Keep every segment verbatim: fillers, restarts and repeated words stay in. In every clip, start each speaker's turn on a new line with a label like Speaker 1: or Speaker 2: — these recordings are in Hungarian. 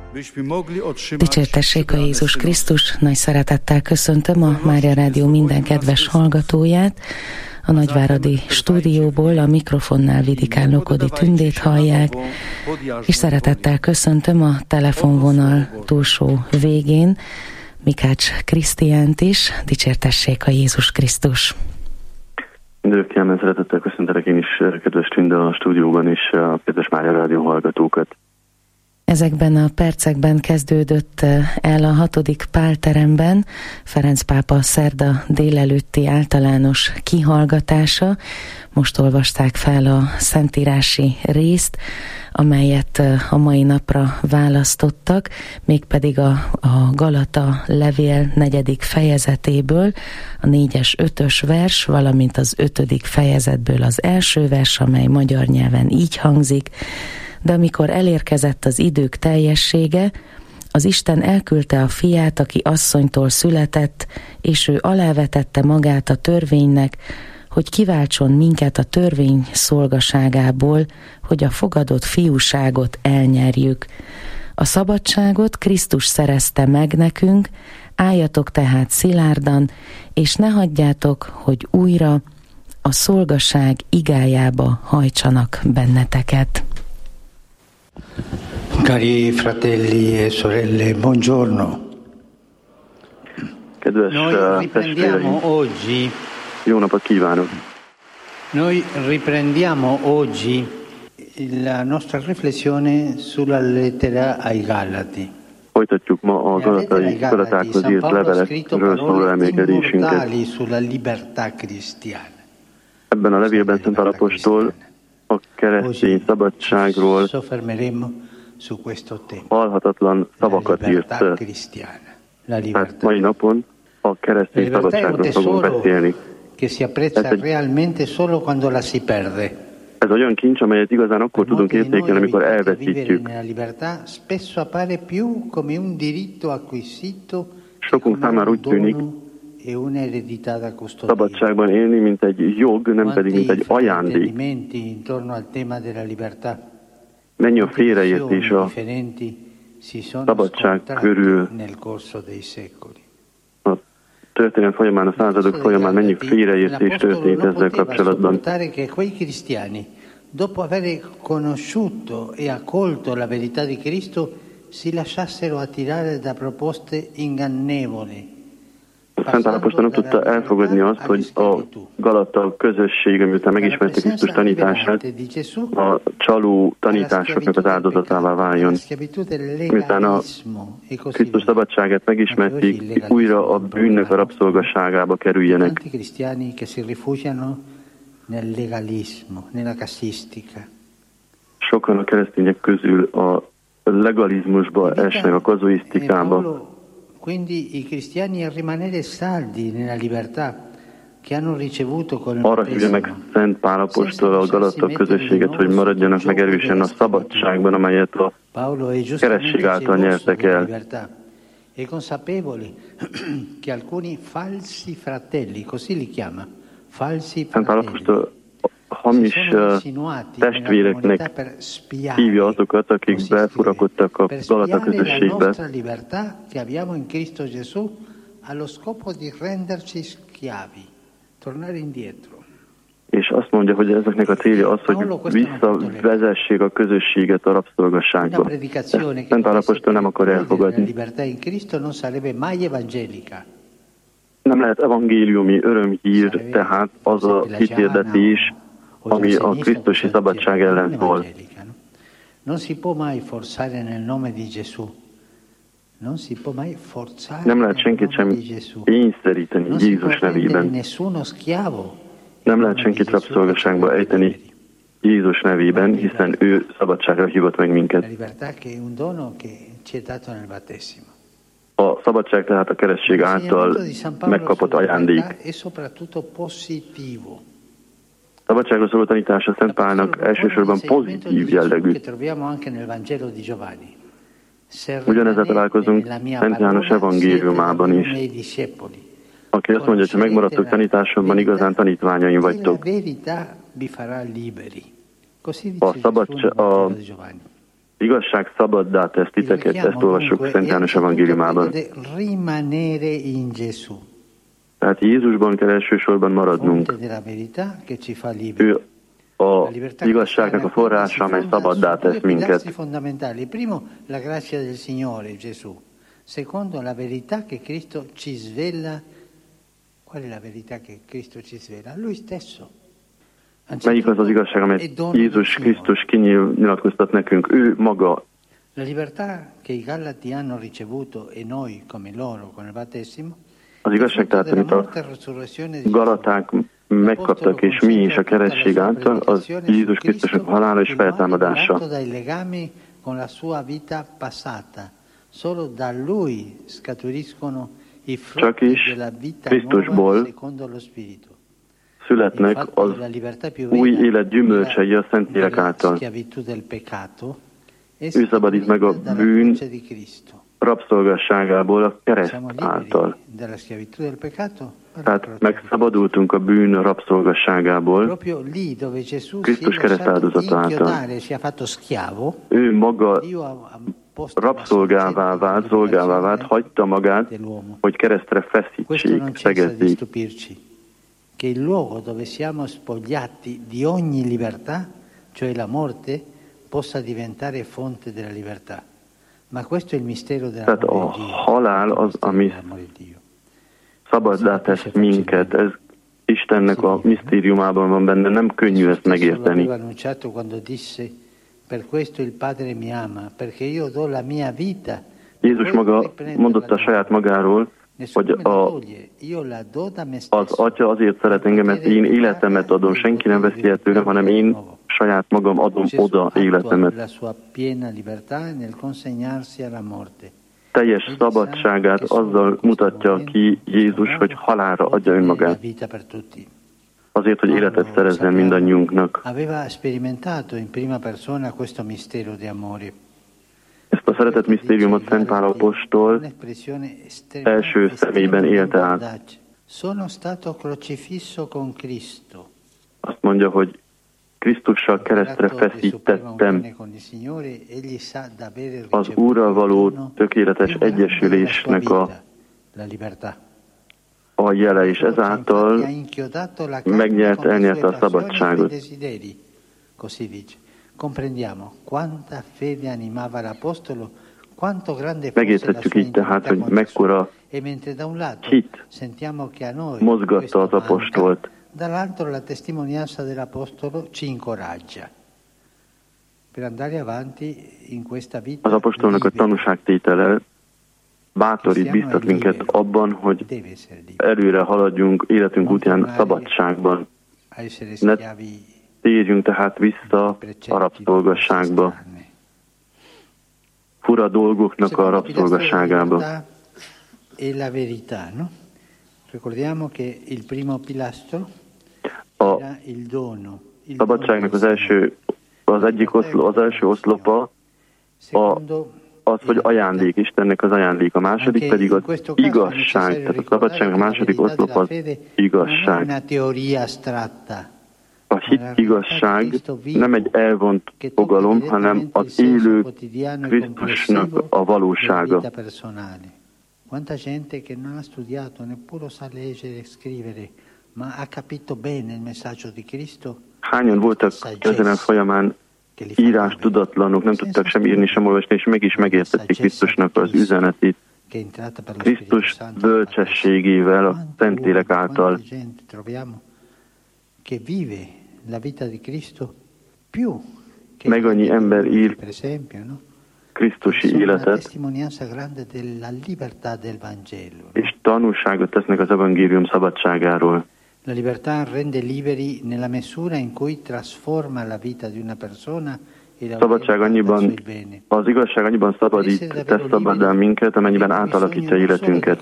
Speaker 1: Dicsértessék a Jézus Krisztus, nagy szeretettel köszöntöm a Mária Rádió minden kedves hallgatóját. A nagyváradi stúdióból a mikrofonnál Vidikán Lokodi Tündét hallják, és szeretettel köszöntöm a telefonvonal túlsó végén Mikács Krisztiánt is. Dicsértessék a Jézus Krisztus.
Speaker 2: Mindörökkelmen szeretettel köszöntelek én is, kedves Tünde, a stúdióban és a kedves Mária Rádió hallgatókat.
Speaker 1: Ezekben a percekben kezdődött el a hatodik pálteremben Ferenc pápa szerda délelőtti általános kihallgatása. Most olvasták fel a szentírási részt, amelyet a mai napra választottak, mégpedig a, a Galata levél negyedik fejezetéből, a négyes, ötös vers, valamint az ötödik fejezetből az első vers, amely magyar nyelven így hangzik: de amikor elérkezett az idők teljessége, az Isten elküldte a fiát, aki asszonytól született, és ő alávetette magát a törvénynek, hogy kiváltson minket a törvény szolgaságából, hogy a fogadott fiúságot elnyerjük. A szabadságot Krisztus szerezte meg nekünk, álljatok tehát szilárdan, és ne hagyjátok, hogy újra a szolgaság igájába hajtsanak benneteket.
Speaker 3: Cari fratelli e sorelle, buongiorno.
Speaker 2: Kedves
Speaker 3: Noi riprendiamo oggi.
Speaker 2: Jó napot kívánok!
Speaker 3: Noi riprendiamo oggi la nostra riflessione sulla lettera ai Galati.
Speaker 2: Folytatjuk ma a galatai galatákhoz írt levelekről szóló elmélkedésünket. Ebben a levélben Szent Pál apostol a keresztény szabadságról halhatatlan szavakat írt. Hát mai napon a keresztény szabadságról fogunk beszélni. Ez olyan kincs, amelyet igazán akkor tudunk értékelni, amikor elveszítjük. Sokunk számára úgy tűnik, szabadságban élni, mint egy jog, nem pedig mint egy ajándék. Mennyi a félreértés a szabadság körül. A történet folyamán, a századok folyamán mennyi félreértés történt ezzel kapcsolatban.
Speaker 3: Dopo aver conosciuto e accolto la verità di Cristo, si lasciassero attirare da proposte ingannevoli.
Speaker 2: Szent Pál apostol nem tudta elfogadni azt, hogy a Galata közösség, miután megismerte Krisztus tanítását, a csaló tanításoknak az áldozatává váljon. Miután a Krisztus szabadságát megismerték, újra a bűnnek a rabszolgasságába kerüljenek. Sokan a keresztények közül a legalizmusba esnek, a kazuisztikába.
Speaker 3: Quindi i cristiani a rimanere saldi nella libertà che hanno ricevuto con il
Speaker 2: arra hívja meg Szent Pál apostol a Galata közösséget, hogy maradjanak meg erősen a szabadságban, amelyet a keresztség által nyertek el.
Speaker 3: E consapevoli che alcuni falsi fratelli, così li chiama, falsi
Speaker 2: Szent Pál apostol hamis testvéreknek hívja azokat, akik befurakodtak a Galata közösségbe, és azt mondja, hogy ezeknek a célja az, hogy visszavezessék a közösséget a rabszolgasságba. Szent Pál apostol nem akar elfogadni. Nem lehet evangéliumi örömhír, tehát az a hirdettés, ami a krisztusi szabadság ellen szól. Nem lehet senkit sem kényszeríteni Jézus nevében. Nem lehet senkit rabszolgaságba ejteni Jézus nevében, hiszen ő szabadságra hívott meg minket. A szabadság tehát a keresztség által megkapott ajándék. Szabadságról szóló tanítása Szent Pálnak elsősorban pozitív jellegű. Ugyanezzel találkozunk Szent János evangéliumában is, aki azt mondja, hogy ha megmaradtok tanításomban, igazán tanítványaim vagytok. A, szabadság, a igazság szabaddá tesz titeket, ezt olvassuk Szent János evangéliumában. Tehát Jézusban kell elsősorban maradnunk. Ő a igazságnak a forrása, amely szabaddá tesz minket.
Speaker 3: Primo, la grazia del Signore Gesù. Secondo, la verità che Cristo ci svela. Qual è la verità che Cristo ci svela? Lui stesso.
Speaker 2: Melyik az az igazság, amelyet Jézus Krisztus kinyilatkoztat nekünk? Ő maga.
Speaker 3: La libertà che i Galati hanno ricevuto e noi come loro con il battesimo.
Speaker 2: Az igazság, tehát amit a galaták megkaptak, és mi is a keresztség által, az Jézus Krisztus halála és feltámadása. Csak is Krisztusból születnek az új élet gyümölcsei a Szentlélek által. Ő szabadít meg a bűn rabszolgasságából a kereszt által. Tehát megszabadultunk a bűn rabszolgasságából Krisztus kereszt áldozata által. Ő maga rabszolgává vált, szolgává vált, hagyta magát, hogy keresztre feszítsék, szegezzék.
Speaker 3: Che il luogo dove siamo spogliati di ogni libertà, cioè la morte, possa diventare fonte della libertà. Ma questo è il mistero dell'amore di Dio.
Speaker 2: A halál az, ami szabaddá tesz minket. Ez Istennek a misztériumában van benne, nem könnyű ezt megérteni. Jézus maga mondotta saját magáról, hogy a, az Atya azért szeret engem, mert én életemet adom, senki nem veszi el tőlem, hanem én saját magam adom oda életemet. Teljes szabadságát azzal mutatja ki Jézus, hogy halálra adja önmagát. Azért, hogy életet szerezzen mindannyiunknak. Ezt a szeretet misztériumot Szent Pál apostol első személyben élte át. Azt mondja, hogy Krisztussal keresztre feszítettem. Az Úrral való tökéletes egyesülésnek a, a jele, és ezáltal megnyerte, elnyerte a szabadságot. Megérthetjük így tehát, hogy mekkora hit mozgatta az apostolt.
Speaker 3: Dall'altro la testimonianza dell'apostolo ci incoraggia per andare avanti in questa vita.
Speaker 2: Az apostolnak a tanúságtétele bátorít, biztat minket abban, hogy előre haladjunk életünk útján szabadságban. Ne térjünk tehát vissza a rabszolgasságba, fura dolgoknak a rabszolgasságába.
Speaker 3: Ricordiamo che il primo pilastro
Speaker 2: a szabadságnak az első, az egyik oszlop, az első oszlopa a, az, hogy ajándék, Istennek az ajándék. A második pedig az igazság. Tehát a szabadságnak a második oszlop az igazság. A hit igazság nem egy elvont fogalom, hanem az élő Krisztusnak a valósága.
Speaker 3: Quanta gente che non ha studiato, neppure sa leggere e scrivere, ma ha capito bene il messaggio di Cristo.
Speaker 2: Hányan voltak ezen folyamán írás tudatlanok, nem tudtak sem írni, sem olvasni, és meg is megértették Krisztusnak az üzenetét. Krisztus bölcsességével, a Szentlélek által. Meg annyi ember ír Krisztusi életet, és tanúságot tesznek az evangélium szabadságáról.
Speaker 3: La libertà rende liberi nella misura in cui trasforma la vita di una persona e la
Speaker 2: szabadság annyiban, az igazság annyiban szabadít, tesz szabaddá minket, amennyiben átalakítja életünket.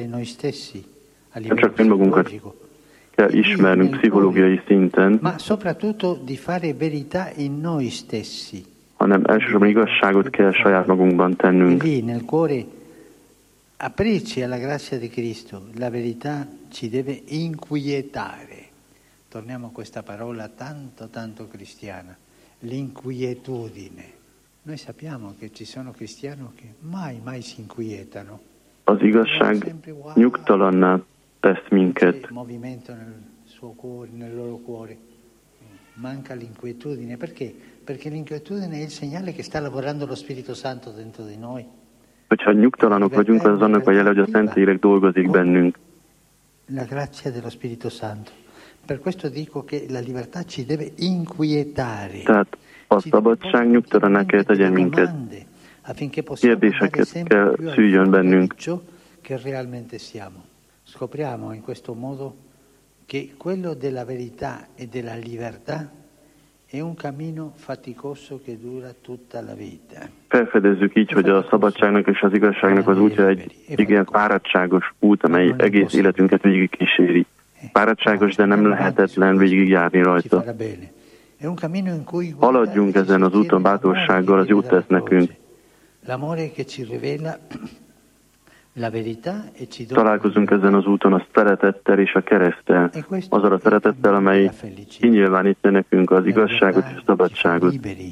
Speaker 2: Nem csak önmagunkat kell ismernünk pszichológiai szinten,
Speaker 3: ma soprattutto di fare verità in noi stessi.
Speaker 2: hanem elsősorban igazságot kell saját magunkban tennünk.
Speaker 3: Lì nel cuore aprirci alla grazia di Cristo, la verità ci deve inquietare. Torniamo a questa parola tanto tanto cristiana, l'inquietudine.
Speaker 2: Az igazság nyugtalanná tesz minket.
Speaker 3: Manca l'inquietudine, perché? Perché l'inquietudine è il segnale che sta lavorando lo Spirito Santo dentro di noi.
Speaker 2: Hogyha nyugtalanok vagyunk, az annak a jele, hogy a Szentlélek dolgozik bennünk.
Speaker 3: La grazia dello Spirito Santo. Per questo dico che la libertà ci deve inquietare.
Speaker 2: Tehát a szabadság nyugtalaná kell tegyen minket. Kérdéseket kell szüljön bennünk.
Speaker 3: Che realmente siamo. Scopriamo in questo modo che quello della verità e della libertà è un cammino faticoso che dura tutta la vita.
Speaker 2: Felfedezzük így, hogy a szabadságnak és az igazságnak az útja egy igen fáradtságos út, amely egész életünket végig kíséri. Fáradtságos, de nem lehetetlen végigjárni rajta. Haladjunk ezen az úton bátorsággal, az jót tesz nekünk. Találkozunk ezen az úton a szeretettel és a kereszttel, azzal a szeretettel, amely kinyilvánítja nekünk az igazságot és a szabadságot.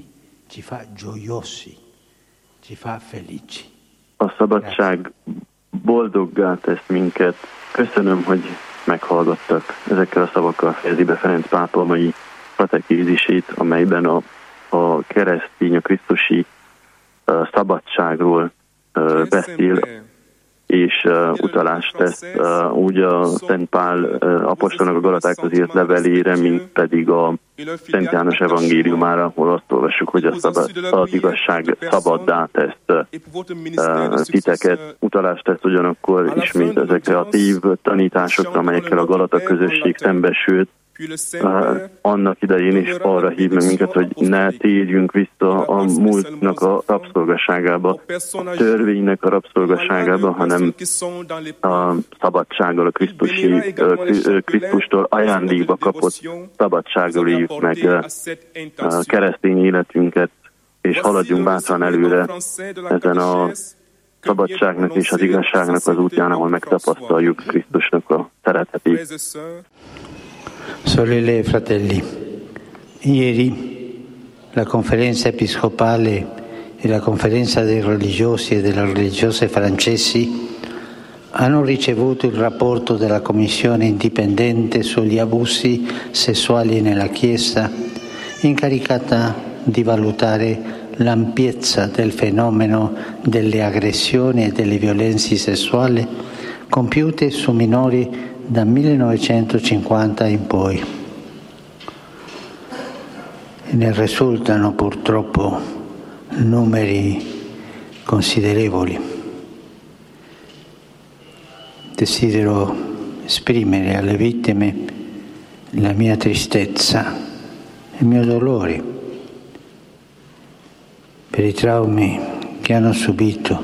Speaker 2: A szabadság boldoggá tesz minket. Köszönöm, hogy meghallgattak. Ezekkel a szavakkal fejezi be Ferenc pápa a mai katekézisét, amelyben a, a keresztény, a krisztusi uh, szabadságról uh, beszél, és uh, utalást tesz uh, úgy a Szent Pál uh, apostolnak a Galatákhoz írt levelére, mint pedig a Szent János evangéliumára, ahol azt olvassuk, hogy a szabad, az igazság szabaddá tesz uh, titeket. Utalást tesz ugyanakkor ismét ezekre a tév tanításokra, amelyekkel a Galata közösség szembesült, Uh, annak idején is arra hív meg minket, hogy ne térjünk vissza a múltnak a rabszolgaságába, a törvénynek a rabszolgaságába, hanem a szabadsággal, a Krisztusi, uh, Krisztustól ajándékba kapott szabadsággal éljük meg uh, a keresztény életünket, és haladjunk bátran előre ezen a szabadságnak és az igazságnak az útján, ahol megtapasztaljuk Krisztusnak a szeretetét.
Speaker 3: Sorelle e fratelli, ieri la conferenza episcopale e la conferenza dei religiosi e delle religiose francesi hanno ricevuto il rapporto della Commissione indipendente sugli abusi sessuali nella Chiesa, incaricata di valutare l'ampiezza del fenomeno delle aggressioni e delle violenze sessuali compiute su minori dal millenovecentocinquanta in poi. Ne risultano purtroppo numeri considerevoli. Desidero esprimere alle vittime la mia tristezza, il mio dolore per i traumi che hanno subito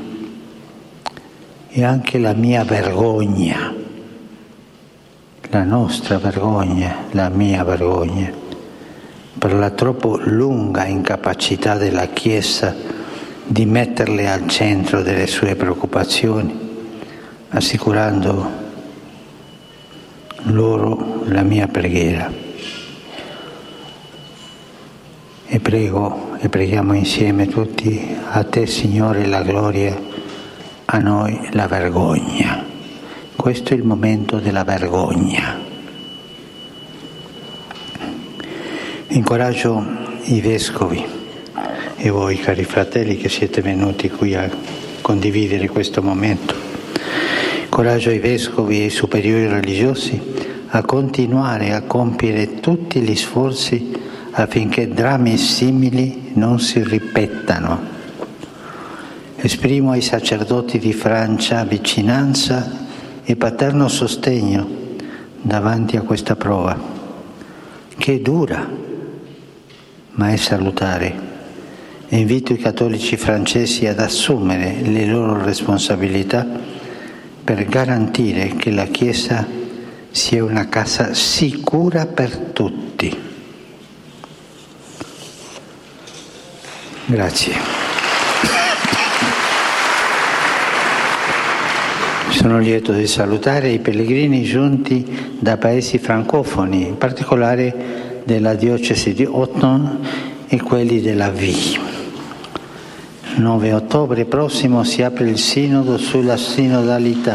Speaker 3: e anche la mia vergogna. La nostra vergogna, la mia vergogna, per la troppo lunga incapacità della Chiesa di metterle al centro delle sue preoccupazioni, assicurando loro la mia preghiera. E prego, e preghiamo insieme tutti, a te Signore la gloria, a noi la vergogna. Questo è il momento della vergogna. Incoraggio i vescovi e voi, cari fratelli, che siete venuti qui a condividere questo momento. Incoraggio i vescovi e i superiori religiosi a continuare a compiere tutti gli sforzi affinché drammi simili non si ripetano. Esprimo ai sacerdoti di Francia vicinanza e paterno sostegno davanti a questa prova, che è dura, ma è salutare. E invito i cattolici francesi ad assumere le loro responsabilità per garantire che la Chiesa sia una casa sicura per tutti. Grazie. Sono lieto di salutare i pellegrini giunti da paesi francofoni, in particolare della diocesi di Autun e quelli della Vie. nove ottobre prossimo si apre il sinodo sulla sinodalità.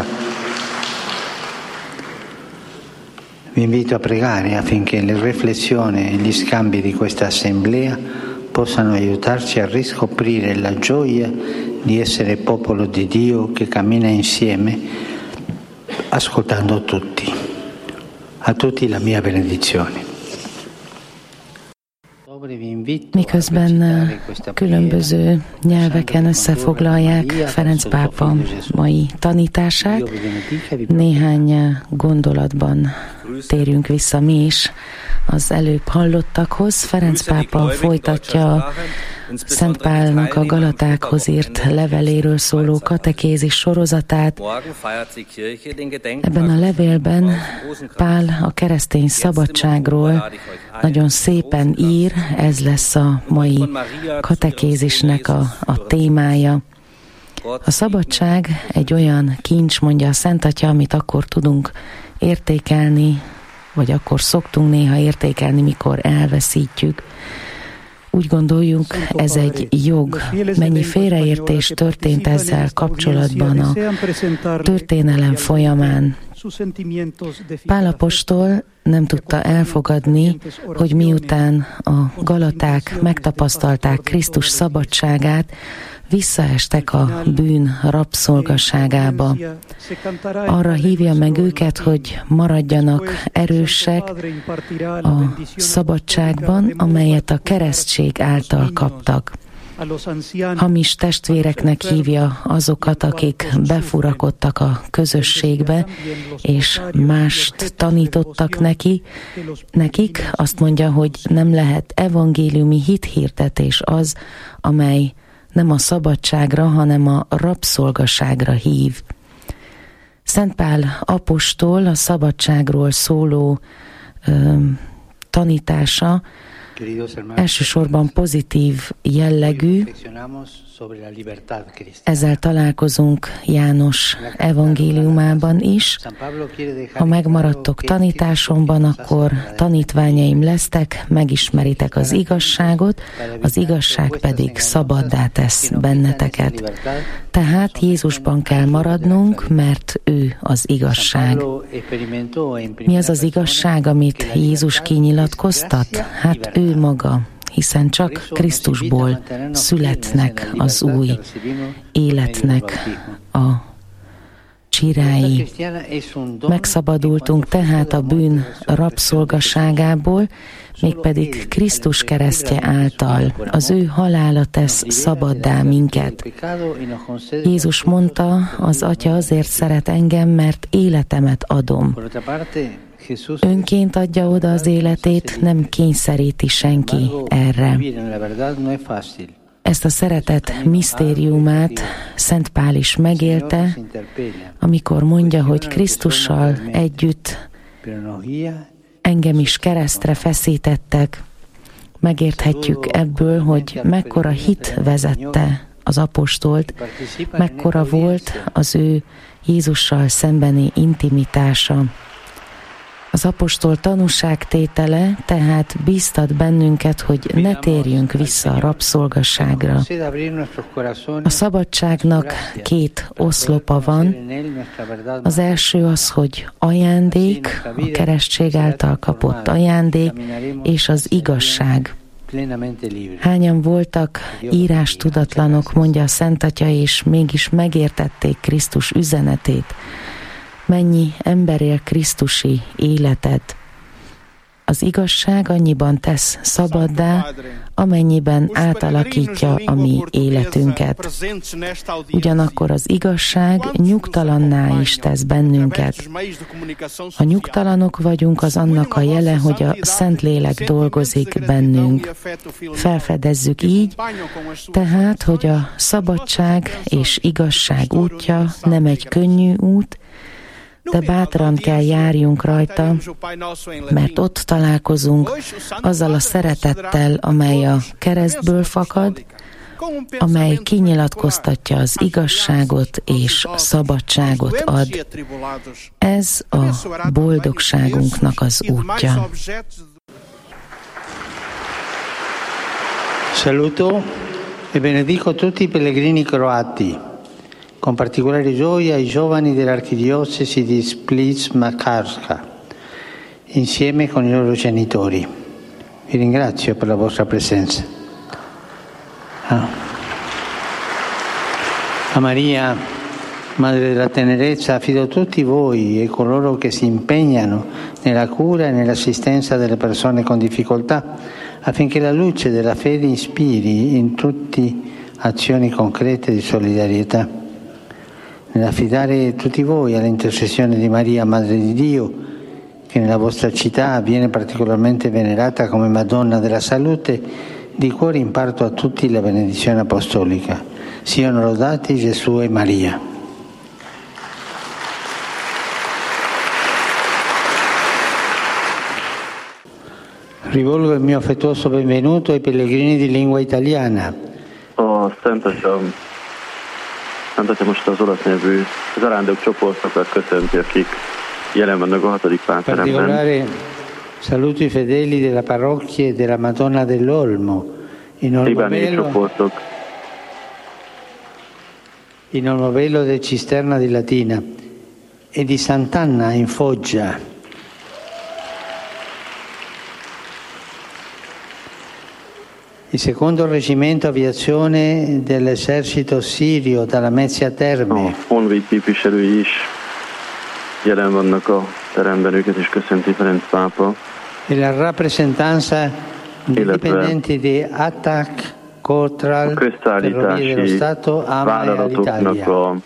Speaker 3: Vi invito a pregare affinché le riflessioni e gli scambi di questa assemblea possano aiutarci a riscoprire la gioia di essere popolo di Dio che cammina insieme, ascoltando tutti. A tutti la mia benedizione.
Speaker 1: Miközben különböző nyelveken összefoglalják Ferenc pápa mai tanítását, néhány gondolatban térjünk vissza mi is az előbb hallottakhoz. Ferenc pápa folytatja Szent Pálnak a Galatákhoz írt leveléről szóló katekézis sorozatát. Ebben a levélben Pál a keresztény szabadságról nagyon szépen ír, ez lesz a mai katekézisnek a, a témája. A szabadság egy olyan kincs, mondja a Szent Atya, amit akkor tudunk értékelni, vagy akkor szoktunk néha értékelni, mikor elveszítjük. Úgy gondoljuk, ez egy jog. Mennyi félreértés történt ezzel kapcsolatban a történelem folyamán. Pál apostol nem tudta elfogadni, hogy miután a galaták megtapasztalták Krisztus szabadságát, visszaestek a bűn rabszolgaságába. Arra hívja meg őket, hogy maradjanak erősek a szabadságban, amelyet a keresztség által kaptak. Hamis testvéreknek hívja azokat, akik befurakodtak a közösségbe, és mást tanítottak neki. Nekik azt mondja, hogy nem lehet evangéliumi hithirdetés az, amely nem a szabadságra, hanem a rabszolgaságra hív. Szent Pál apostol a szabadságról szóló ö, tanítása elsősorban pozitív jellegű. Ezzel találkozunk János evangéliumában is. Ha megmaradtok tanításomban, akkor tanítványaim lesztek, megismeritek az igazságot, az igazság pedig szabaddá tesz benneteket. Tehát Jézusban kell maradnunk, mert ő az igazság. Mi az az igazság, amit Jézus kinyilatkoztat? Hát ő maga. Hiszen csak Krisztusból születnek az új életnek a csirái. Megszabadultunk tehát a bűn rabszolgaságából, mégpedig Krisztus keresztje által. Az ő halála tesz szabaddá minket. Jézus mondta, az Atya azért szeret engem, mert életemet adom. Önként adja oda az életét, nem kényszeríti senki erre. Ezt a szeretet misztériumát Szent Pál is megélte, amikor mondja, hogy Krisztussal együtt engem is keresztre feszítettek. Megérthetjük ebből, hogy mekkora hit vezette az apostolt, mekkora volt az ő Jézussal szembeni intimitása. Az apostol tanúságtétele tehát bíztat bennünket, hogy ne térjünk vissza a rabszolgaságra. A szabadságnak két oszlopa van. Az első az, hogy ajándék, a keresztség által kapott ajándék, és az igazság. Hányan voltak írástudatlanok, mondja a Szent Atya, és mégis megértették Krisztus üzenetét. Mennyi ember él krisztusi életet. Az igazság annyiban tesz szabaddá, amennyiben átalakítja a mi életünket. Ugyanakkor az igazság nyugtalanná is tesz bennünket. Ha nyugtalanok vagyunk, az annak a jele, hogy a Szentlélek dolgozik bennünk. Felfedezzük így, tehát, hogy a szabadság és igazság útja nem egy könnyű út, de bátran kell járjunk rajta, mert ott találkozunk azzal a szeretettel, amely a keresztből fakad, amely kinyilatkoztatja az igazságot és a szabadságot ad. Ez a boldogságunknak az útja.
Speaker 3: Saluto E benedico tutti i pellegrini croati, con particolare gioia i giovani dell'archidiocesi di Split-Makarska, insieme con i loro genitori. Vi ringrazio per la vostra presenza. Ah. A Maria, Madre della Tenerezza, affido tutti voi e coloro che si impegnano nella cura e nell'assistenza delle persone con difficoltà, affinché la luce della fede ispiri in tutti azioni concrete di solidarietà. Nell'affidare tutti voi all'intercessione di Maria, Madre di Dio, che nella vostra città viene particolarmente venerata come Madonna della Salute, di cuore imparto a tutti la benedizione apostolica. Siano lodati Gesù e Maria. Rivolgo il mio affettuoso benvenuto ai pellegrini di lingua italiana.
Speaker 2: A Szent Atya, Szent Atya most az olasz nyelvű zarándok csoportokat köszönti, akik jelen vannak a hatodik pálteremben.
Speaker 3: In particolare saluto i fedeli della parrocchia della Madonna dell'Olmo in Olmobello, in Olmobello del Cisterna di Latina e di Sant'Anna in Foggia. Il secondo reggimento aviazione dell'esercito sirio dalla Mezzia Terme.
Speaker 2: A honvéd képviselői is jelen vannak a teremben, őket is köszönti Ferenc pápa.
Speaker 3: E la rappresentanza dei dipendenti di A T A C, Cotral, Ferrovie dello Stato, A M A e Alitalia.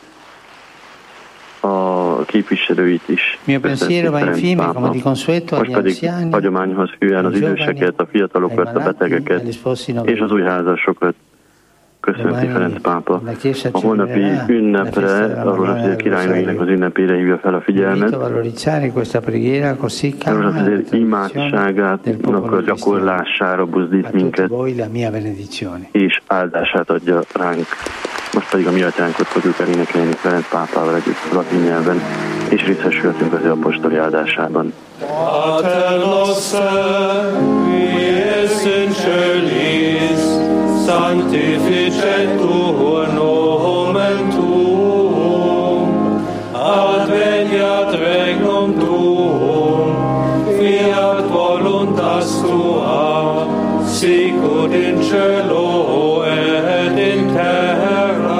Speaker 2: A képviselőit is.
Speaker 3: Mio pensiero va infine, come di consueto, agli anziani,
Speaker 2: hagyományhoz hűen az időseket, a fiatalokat, a betegeket és az új házasokat köszönti Ferenc pápa. A holnapi ünnepre, a Rózsaszér királynőinek az ünnepére hívja fel a figyelmet. A Rózsaszér imádságának a gyakorlására buzdít minket, és áldását adja ránk. Most pedig a mi atyánkot fogjuk elénekelni Ferenc pápával együtt latin nyelven, és részesültünk az ő apostoli áldásában.
Speaker 4: Pater noster, qui es in celis, sanctificetur nomen tuum, adveniat regnum tuum, fiat voluntas tua, sicut in cielo et in terra.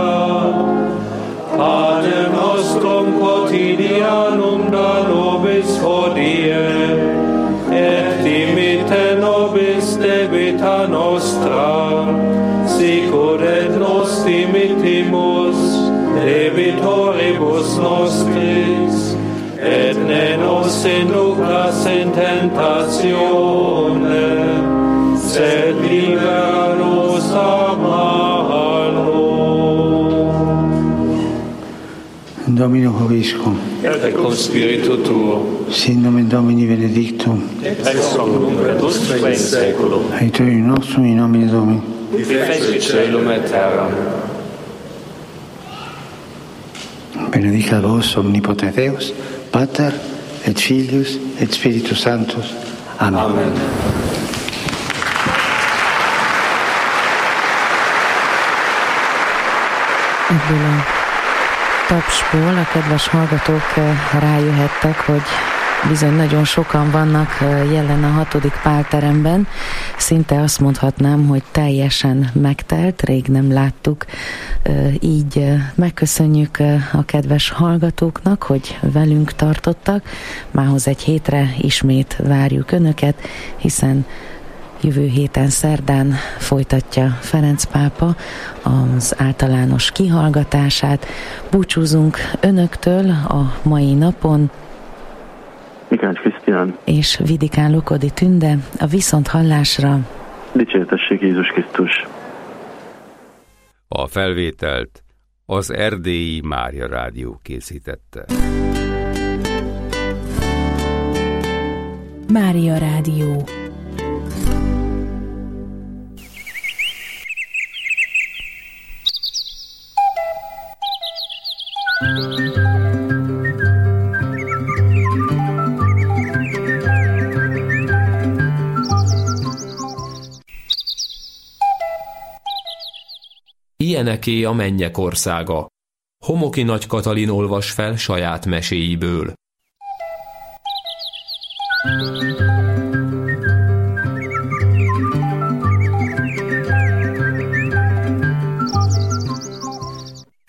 Speaker 4: Panem nostrum quotidianum da nobis hodie, et dimitte nobis debita nostra, sicut et nos dimittimus debitoribus nostris, et ne nos inducas in tentatione, sed libera nos a malo.
Speaker 3: Domino Hoviscum,
Speaker 4: et cum spiritu tuo,
Speaker 3: sin nomen Domini benedictum,
Speaker 4: ex hoc nunc et usque in saeculum,
Speaker 3: aiutorium nostrum in nomine Domini,
Speaker 4: qui feci caelum et terram.
Speaker 3: Benedicat vos omnipotens Deus, Pater et Filius et Spiritus Sanctus. Amen.
Speaker 4: Amen.
Speaker 1: Ebből a tapsból a kedves hallgatók rájöhettek, hogy bizony nagyon sokan vannak jelen a hatodik pálteremben. Szinte azt mondhatnám, hogy teljesen megtelt, rég nem láttuk. Így megköszönjük a kedves hallgatóknak, hogy velünk tartottak. Mához egy hétre ismét várjuk Önöket, hiszen jövő héten szerdán folytatja Ferenc pápa az általános kihallgatását. Búcsúzunk Önöktől a mai napon.
Speaker 2: Mikács Krisztián
Speaker 1: És Vidikán Lukodi Tünde, a viszonthallásra.
Speaker 2: Dicsértessék Jézus Krisztus.
Speaker 5: A felvételt az Erdélyi Mária Rádió készítette.
Speaker 6: Mária Rádió. Ilyeneké a mennyek országa. Homoki Nagy Katalin olvas fel saját meséiből.